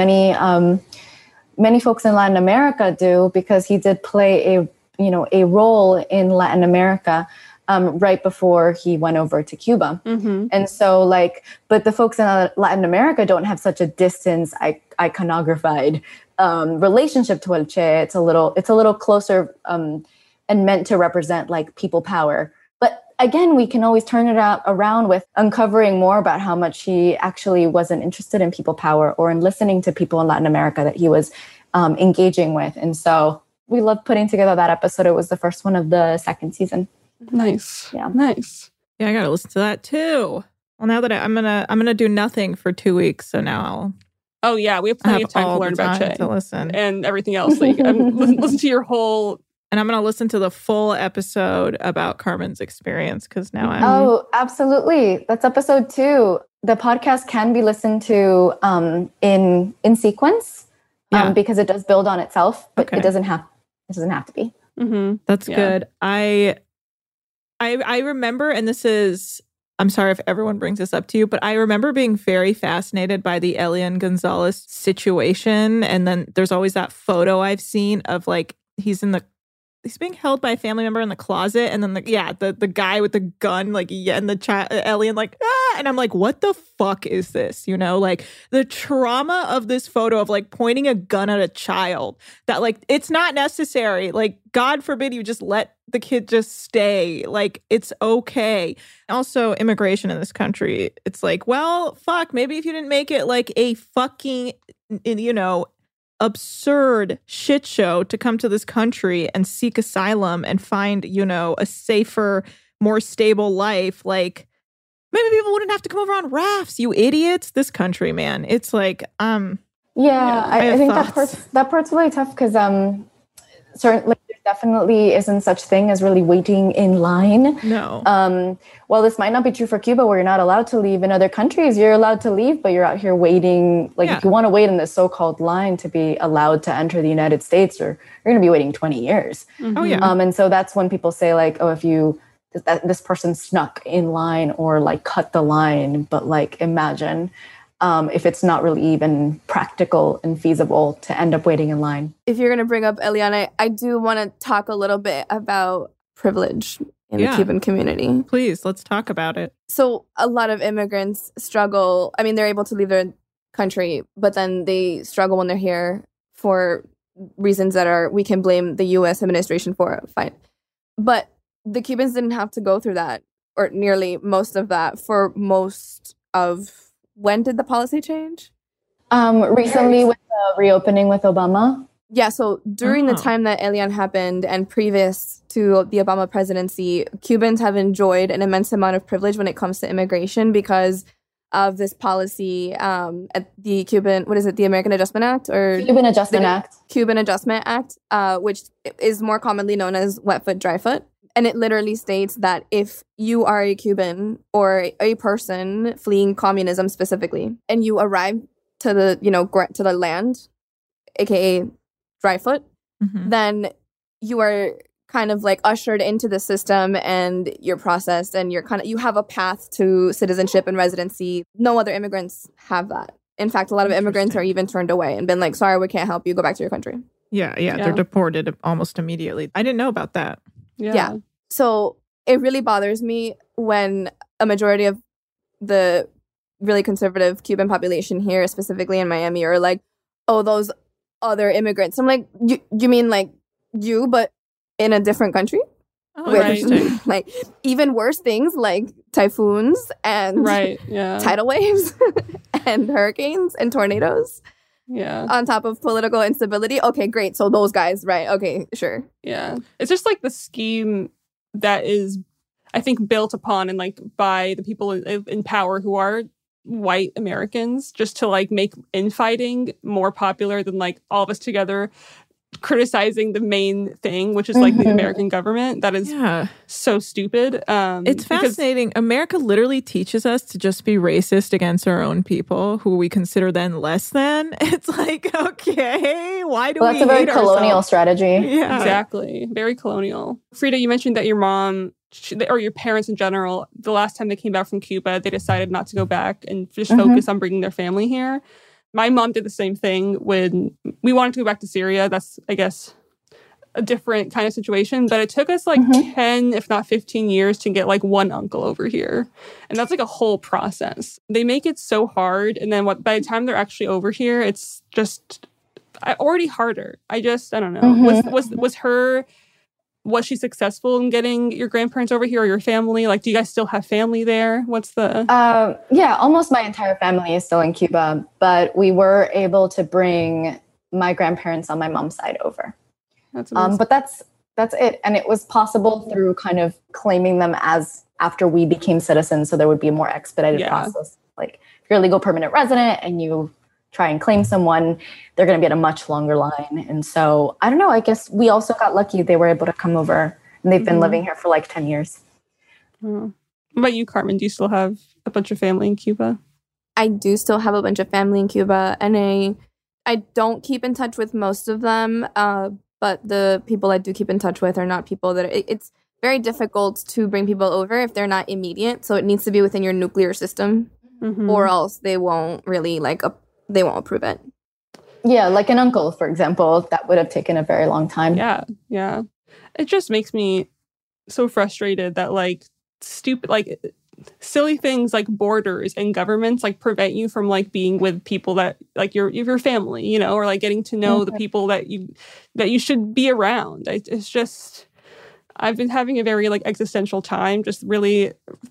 many folks in Latin America do, because he did play a role in Latin America right before he went over to Cuba. And so but the folks in Latin America don't have such a distant, iconographied relationship to El Che. It's a little closer and meant to represent like people power. But again, we can always turn it around with uncovering more about how much he actually wasn't interested in people power or in listening to people in Latin America that he was engaging with. And so we loved putting together that episode. It was the first one of the second season.
Nice.
Yeah.
Nice.
Yeah, I gotta listen to that too. Well, now that I'm gonna do nothing for 2 weeks, so now I'll.
Oh yeah, we have plenty of time to learn about Che
to listen
and everything else. Like, listen to your whole.
And I'm going to listen to the full episode about Carmen's experience, because now I'm...
Oh, absolutely. That's episode 2. The podcast can be listened to in sequence because it does build on itself, but it doesn't have to be.
That's good. I remember, and this is... I'm sorry if everyone brings this up to you, but I remember being very fascinated by the Elian Gonzalez situation. And then there's always that photo I've seen of like, he's being held by a family member in the closet, and then the guy with the gun, and the alien, and I'm like, what the fuck is this? You know, like the trauma of this photo of like pointing a gun at a child, that like it's not necessary. Like, God forbid you just let the kid just stay. Like, it's okay. Also, immigration in this country, it's like, well, fuck, maybe if you didn't make it like a fucking, absurd shit show to come to this country and seek asylum and find, a safer, more stable life, like maybe people wouldn't have to come over on rafts, you idiots. This country, man. It's like,
I think that part's really tough, because certainly there definitely isn't such thing as really waiting in line.
No.
Well, this might not be true for Cuba, where you're not allowed to leave. In other countries, you're allowed to leave, but you're out here waiting. If you want to wait in this so-called line to be allowed to enter the United States, or you're going to be waiting 20 years.
Oh, yeah.
And so that's when people say like, oh, if this person snuck in line or like cut the line, but like imagine if it's not really even practical and feasible to end up waiting in line.
If you're going to bring up Eliana, I do want to talk a little bit about privilege in the Cuban community.
Please, let's talk about it.
So a lot of immigrants struggle. I mean, they're able to leave their country, but then they struggle when they're here for reasons that we can blame the U.S. administration for. Fine. But the Cubans didn't have to go through that, or nearly most of that, for most of... When did the policy change?
Recently with the reopening with Obama.
Yeah, so during the time that Elian happened and previous to the Obama presidency, Cubans have enjoyed an immense amount of privilege when it comes to immigration because of this policy at the the American Adjustment Act? Or
Cuban Adjustment Act.
Cuban Adjustment Act, which is more commonly known as wet foot, dry foot. And it literally states that if you are a Cuban or a person fleeing communism specifically, and you arrive to the, to the land, aka dry foot, then you are kind of like ushered into the system and you're processed and you have a path to citizenship and residency. No other immigrants have that. In fact, a lot of immigrants are even turned away and been like, sorry, we can't help you, go back to your country.
Yeah. They're deported almost immediately. I didn't know about that.
Yeah. So it really bothers me when a majority of the really conservative Cuban population here, specifically in Miami, are like, oh, those other immigrants. I'm like, you mean like you, but in a different country.
Oh,
with
interesting.
like even worse things like typhoons and tidal waves and hurricanes and tornadoes.
Yeah.
On top of political instability. Okay, great. So those guys, right? Okay, sure.
Yeah. It's just like the scheme that is, I think, built upon and like by the people in power who are white Americans, just to like make infighting more popular than like all of us together criticizing the main thing, which is like the American government. That is so stupid.
It's fascinating. America literally teaches us to just be racist against our own people who we consider then less than. It's like, okay, why do we
that's a very colonial strategy.
Yeah.
Exactly. Very colonial. Frida, you mentioned that your mom or your parents in general, the last time they came back from Cuba, they decided not to go back and just focus on bringing their family here. My mom did the same thing when we wanted to go back to Syria. That's, I guess, a different kind of situation. But it took us like 10, if not 15 years to get like one uncle over here. And that's like a whole process. They make it so hard. And then by the time they're actually over here, it's just already harder. I don't know. Was she successful in getting your grandparents over here or your family? Like, do you guys still have family there? What's the...
Yeah, almost my entire family is still in Cuba, but we were able to bring my grandparents on my mom's side over.
That's amazing.
But that's it. And it was possible through kind of claiming them as after we became citizens, so there would be a more expedited process. Like, if you're a legal permanent resident and you try and claim someone, they're going to be at a much longer line. And so, I don't know, I guess we also got lucky. They were able to come over and they've been living here for like 10 years.
What about you, Carmen? Do you still have a bunch of family in Cuba?
I do still have a bunch of family in Cuba, and I don't keep in touch with most of them, but the people I do keep in touch with are not people that... It's very difficult to bring people over if they're not immediate, so it needs to be within your nuclear system, or else they won't really they won't approve it.
Yeah, like an uncle, for example, that would have taken a very long time.
Yeah. It just makes me so frustrated that like stupid, like silly things like borders and governments like prevent you from like being with people that like your family, you know, or like getting to know the people that you should be around. It's just... I've been having a very like existential time, just really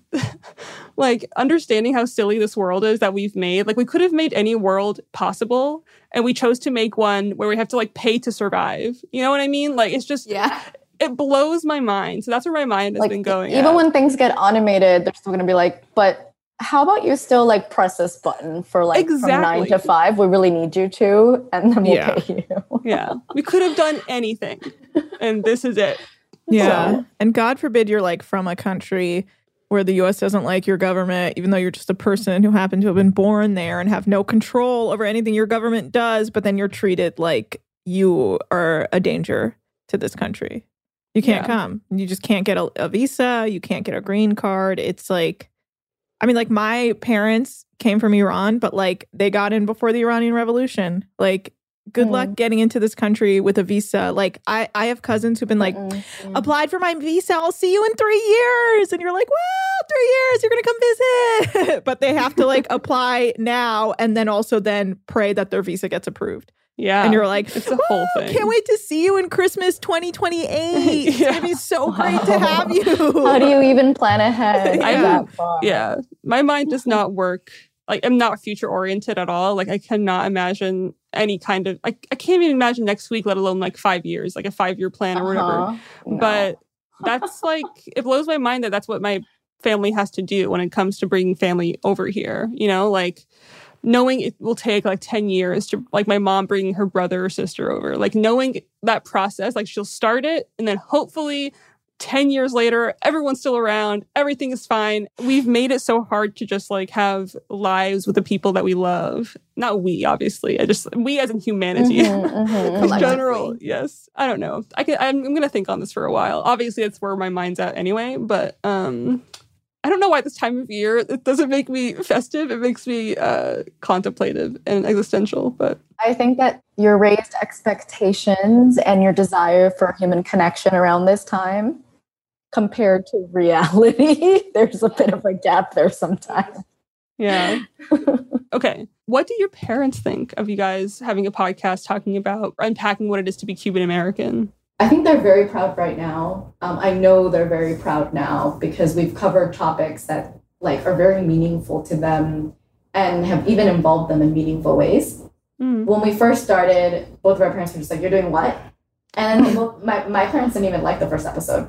like understanding how silly this world is that we've made. Like we could have made any world possible and we chose to make one where we have to like pay to survive. You know what I mean? Like it's just, it blows my mind. So that's where my mind has been going.
Even when things get automated, they're still going to be like, but how about you still like press this button for like from 9 to 5? We really need you to, and then we'll pay you.
Yeah. We could have done anything and this is it.
Yeah.
So.
And God forbid you're like from a country where the U.S. doesn't like your government, even though you're just a person who happened to have been born there and have no control over anything your government does, but then you're treated like you are a danger to this country. You can't come. You just can't get a visa. You can't get a green card. It's like, I mean, like my parents came from Iran, but like they got in before the Iranian Revolution. Like, good luck getting into this country with a visa. Like, I have cousins who've been like, applied for my visa. I'll see you in 3 years. And you're like, well, 3 years, you're going to come visit. But they have to like apply now and then also then pray that their visa gets approved.
Yeah.
And you're like,
it's a whole thing.
Can't wait to see you in Christmas 2028. It's going to be so great to have you.
How do you even plan ahead that far?
Yeah. My mind does not work. Like, I'm not future oriented at all. Like, I cannot imagine any kind of... I can't even imagine next week, let alone like 5 years, like a 5-year plan or whatever. No. But that's like... It blows my mind that that's what my family has to do when it comes to bringing family over here. You know, like knowing it will take like 10 years to like my mom bringing her brother or sister over. Like knowing that process, like she'll start it and then hopefully 10 years later, everyone's still around. Everything is fine. We've made it so hard to just like have lives with the people that we love. Not we, obviously. We as in humanity. In general, yes. I don't know. I'm going to think on this for a while. Obviously, that's where my mind's at anyway. But I don't know why this time of year, it doesn't make me festive. It makes me contemplative and existential. But
I think that your raised expectations and your desire for human connection around this time compared to reality, there's a bit of a gap there sometimes.
Yeah. Okay. What do your parents think of you guys having a podcast talking about unpacking what it is to be Cuban American?
I think they're very proud right now. I know they're very proud now because we've covered topics that like are very meaningful to them and have even involved them in meaningful ways. When we first started, both of our parents were just like, "You're doing what?" And my parents didn't even like the first episode.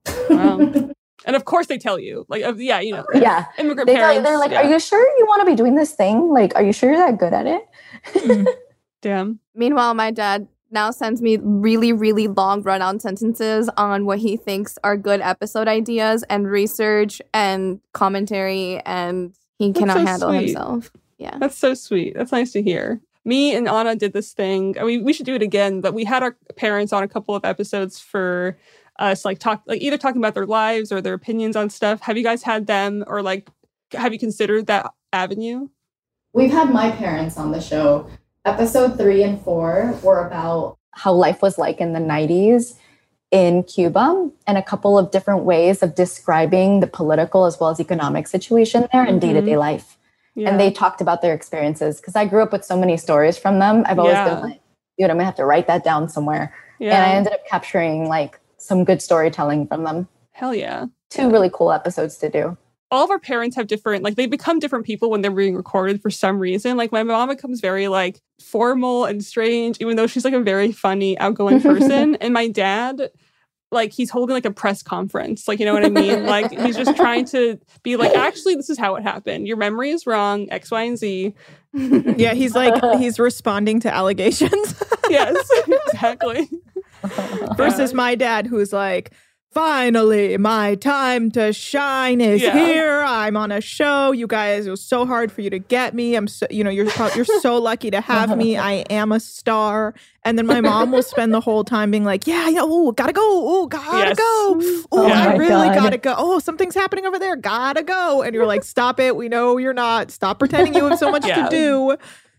And of course they tell you, like, yeah, you know, immigrant parents.
They're like, "Are you sure you want to be doing this thing? Like, are you sure you're that good at it?"
Damn.
Meanwhile, my dad now sends me really, really long run-on sentences on what he thinks are good episode ideas and research and commentary, and he cannot handle himself. Yeah.
That's so sweet. That's nice to hear. Me and Anna did this thing. I mean, we should do it again, but we had our parents on a couple of episodes for us, either talking about their lives or their opinions on stuff. Have you guys had them, or like, have you considered that avenue?
We've had my parents on the show. Episode 3 and 4 were about
how life was like in the 90s in Cuba and a couple of different ways of describing the political as well as economic situation there in day-to-day life. Yeah. And they talked about their experiences because I grew up with so many stories from them. I've always been like, dude, I'm gonna have to write that down somewhere. Yeah. And I ended up capturing like some good storytelling from them.
Hell yeah.
2 really cool episodes to do.
All of our parents have different, like, they become different people when they're being recorded for some reason. Like, my mom becomes very, like, formal and strange, even though she's, like, a very funny, outgoing person. And my dad, like, he's holding, like, a press conference. Like, you know what I mean? Like, he's just trying to be like, actually, this is how it happened. Your memory is wrong, X, Y, and Z.
Yeah, he's, like, he's responding to allegations.
Yes, exactly.
Versus my dad, who's like, finally, my time to shine is here. I'm on a show. You guys, it was so hard for you to get me. I'm so, you're so lucky to have me. I am a star. And then my mom will spend the whole time being like, gotta go. Oh, gotta go. Oh, I really gotta go. Oh, something's happening over there. Gotta go. And you're like, stop it. We know you're not. Stop pretending you have so much to do.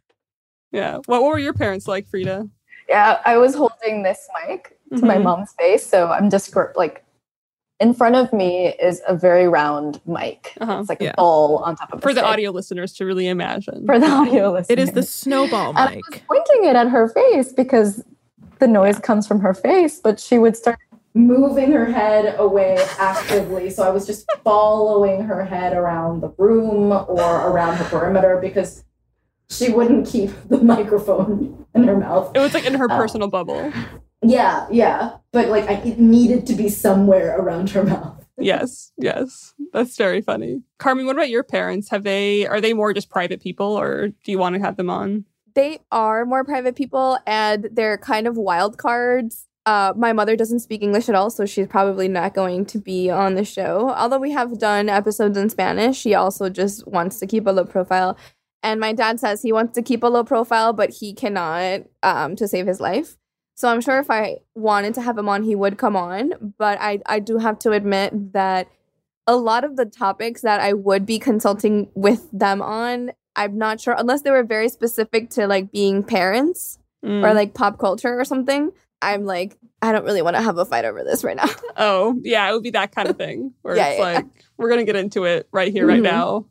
Yeah. What were your parents like, Frida?
Yeah, I was holding this mic to my mom's face. So I'm just like, in front of me is a very round mic. It's like a bowl on top of
for the audio listeners to really imagine.
For the audio listeners.
It is the snowball mic.
I was pointing it at her face because the noise comes from her face, but she would start
moving her head away actively. So I was just following her head around the room or around the perimeter because she wouldn't keep the microphone in her mouth.
It was like in her personal bubble.
Yeah. But like it needed to be somewhere around her mouth.
Yes. That's very funny. Carmen, what about your parents? Are they more just private people, or do you want to have them on?
They are more private people, and they're kind of wild cards. My mother doesn't speak English at all, so she's probably not going to be on the show. Although we have done episodes in Spanish, she also just wants to keep a low profile. And my dad says he wants to keep a low profile, but he cannot to save his life. So I'm sure if I wanted to have him on, he would come on. But I do have to admit that a lot of the topics that I would be consulting with them on, I'm not sure, unless they were very specific to like being parents or like pop culture or something. I'm like, I don't really want to have a fight over this right now.
Oh, yeah, it would be that kind of thing where like, we're going to get into it right here, right now.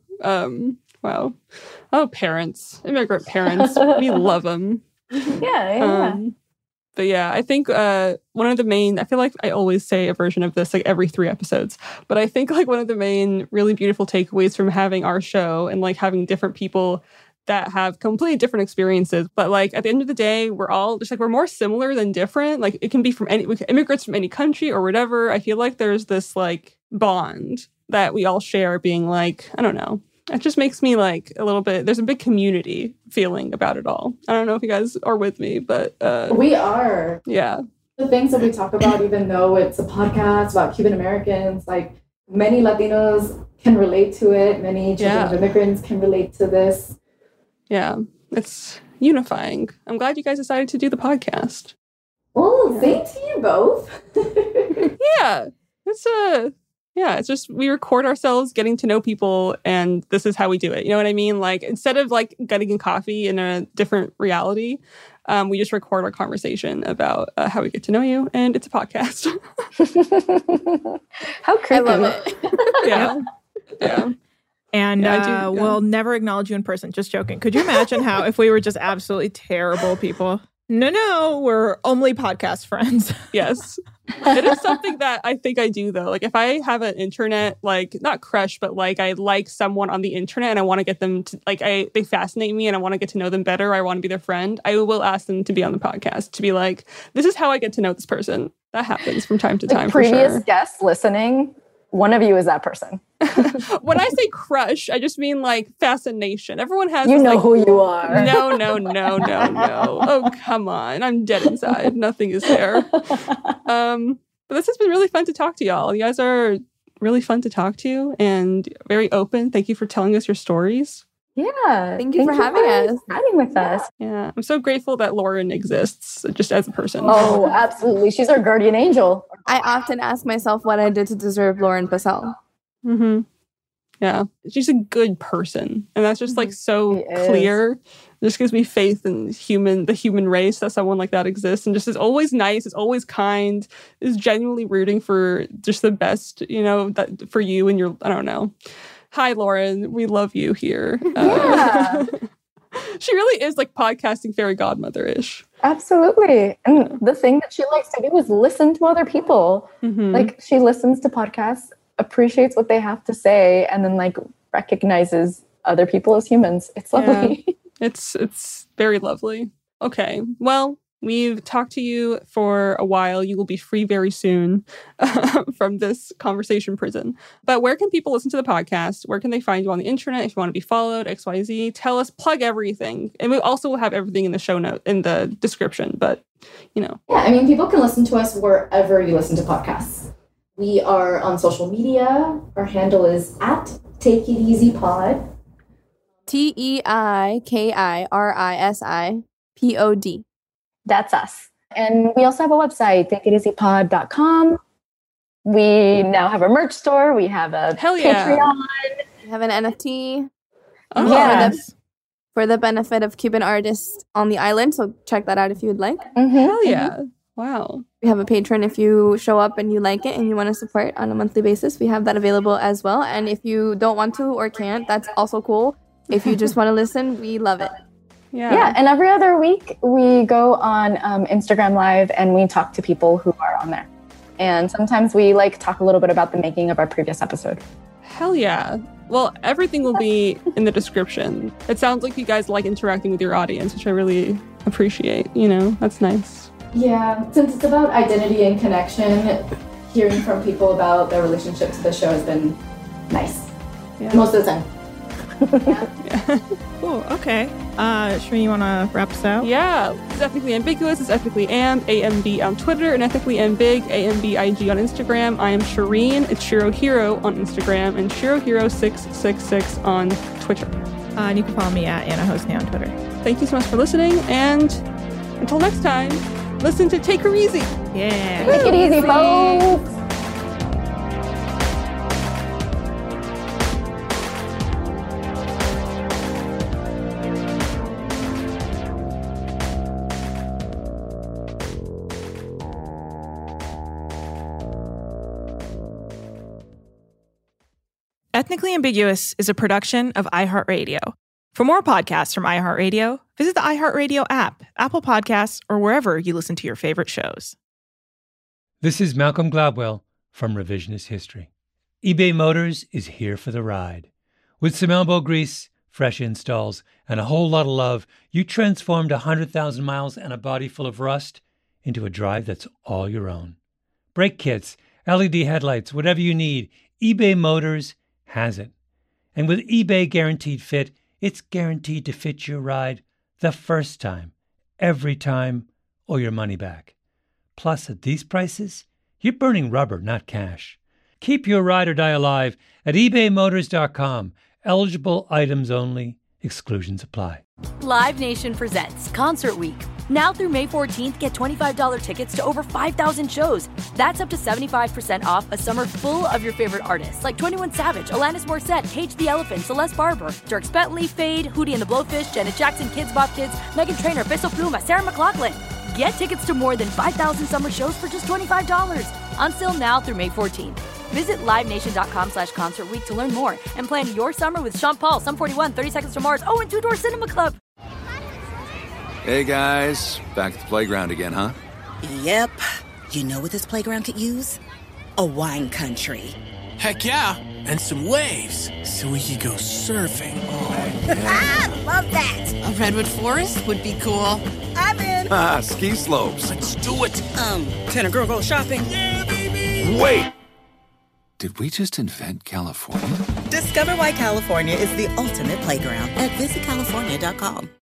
Wow. Oh, parents, immigrant parents. We love them.
Yeah.
But yeah, I think one of the main, I feel like I always say a version of this like every 3 episodes, but I think like one of the main really beautiful takeaways from having our show and like having different people that have completely different experiences, but like at the end of the day, we're all just like, we're more similar than different. Like it can be from immigrants from any country or whatever. I feel like there's this like bond that we all share, being like, I don't know. It just makes me like a little bit, there's a big community feeling about it all. I don't know if you guys are with me, but
we are.
Yeah.
The things that we talk about, even though it's a podcast about Cuban Americans, like many Latinos can relate to it. Many children of immigrants can relate to this.
Yeah. It's unifying. I'm glad you guys decided to do the podcast.
Well, thanks to you both.
It's just we record ourselves getting to know people, and this is how we do it. You know what I mean? Like instead of like getting coffee in a different reality, we just record our conversation about how we get to know you, and it's a podcast.
How creepy!
I love it.
Yeah.
And we'll never acknowledge you in person. Just joking. Could you imagine how if we were just absolutely terrible people? No, we're only podcast friends.
Yes. It is something that I think I do, though. Like, if I have an internet, like, not crush, but, like, I like someone on the internet and I want to get them to, like, they fascinate me and I want to get to know them better. I want to be their friend. I will ask them to be on the podcast, to be like, this is how I get to know this person. That happens from time to time, for
previous
sure.
guests listening, one of you is that person.
When I say crush, I just mean, like, fascination. Everyone has
You
this,
know
like,
who you are.
No. Oh, come on. I'm dead inside. Nothing is there. But this has been really fun to talk to y'all. You guys are really fun to talk to and very open. Thank you for telling us your stories.
Yeah.
Thank you for having us.
Having with us.
Yeah. I'm so grateful that Lauren exists just as a person.
Oh, absolutely. She's our guardian angel.
I often ask myself what I did to deserve Lauren Purcell.
Mm-hmm. Yeah. She's a good person. And that's just like so clear. It just gives me faith in the human race, that someone like that exists and just is always nice, is always kind, is genuinely rooting for just the best, that for you and your, I don't know. Hi, Lauren. We love you here.
Yeah.
She really is like podcasting fairy godmother-ish.
Absolutely. And the thing that she likes to do is listen to other people.
Mm-hmm.
Like, she listens to podcasts, appreciates what they have to say, and then like recognizes other people as humans. It's lovely.
Yeah. It's very lovely. Okay. Well, we've talked to you for a while. You will be free very soon from this conversation prison. But where can people listen to the podcast? Where can they find you on the internet if you want to be followed? XYZ. Tell us, plug everything. And we also will have everything in the show note, in the description. But,
Yeah, I mean, people can listen to us wherever you listen to podcasts. We are on social media. Our handle is @TakeItEasyPod.
TeikiriSipod.
That's us. And we also have a website, takeiteasypod.com. We now have a merch store. We have a Patreon.
We have an NFT.
Oh,
yes.
For the benefit of Cuban artists on the island. So check that out if you would like.
Mm-hmm.
Hell yeah. Wow.
We have a Patreon if you show up and you like it and you want to support on a monthly basis. We have that available as well. And if you don't want to or can't, that's also cool. If you just want to listen, we love it.
Yeah. And every other week we go on Instagram Live and we talk to people who are on there. And sometimes we talk a little bit about the making of our previous episode.
Hell yeah. Well, everything will be in the description. It sounds like you guys like interacting with your audience, which I really appreciate. That's nice.
Yeah, since it's about identity and connection, hearing from people about their relationship to the show has been nice.
Yeah.
Most of the time.
Cool. Okay. Shereen, you want to wrap us out?
Yeah. It's Ethically Ambiguous. It's Ethically Amb, AMB on Twitter, and Ethically Ambig, AMBIG on Instagram. I am Shireen. It's Shiro Hero on Instagram, and Shiro Hero 666 on Twitter.
And you can follow me at Anna Hosney on Twitter.
Thank you so much for listening, and until next time, listen to Take Her Easy.
Yeah.
Take it easy, folks.
Ethnically Ambiguous is a production of iHeartRadio. For more podcasts from iHeartRadio, visit the iHeartRadio app, Apple Podcasts, or wherever you listen to your favorite shows.
This is Malcolm Gladwell from Revisionist History. eBay Motors is here for the ride. With some elbow grease, fresh installs, and a whole lot of love, you transformed 100,000 miles and a body full of rust into a drive that's all your own. Brake kits, LED headlights, whatever you need, eBay Motors has it. And with eBay Guaranteed Fit, it's guaranteed to fit your ride the first time, every time, or your money back. Plus, at these prices, you're burning rubber, not cash. Keep your ride or die alive at ebaymotors.com. Eligible items only. Exclusions apply.
Live Nation presents Concert Week. Now through May 14th, get $25 tickets to over 5,000 shows. That's up to 75% off a summer full of your favorite artists like 21 Savage, Alanis Morissette, Cage the Elephant, Celeste Barber, Dierks Bentley, Fade, Hootie and the Blowfish, Janet Jackson, Kids Bop Kids, Meghan Trainor, Peso Pluma, Sarah McLachlan. Get tickets to more than 5,000 summer shows for just $25. On sale now through May 14th. Visit LiveNation.com/Concert Week to learn more and plan your summer with Sean Paul, Sum 41, 30 Seconds to Mars, and Two Door Cinema Club.
Hey guys, back at the playground again, huh?
Yep. You know what this playground could use? A wine country.
Heck yeah, and some waves, so we could go surfing. Oh,
yeah. Love that.
A redwood forest would be cool.
I'm in.
Ski slopes.
Let's do it.
Can a girl go shopping?
Yeah, baby.
Wait. Did we just invent California?
Discover why California is the ultimate playground at visitcalifornia.com.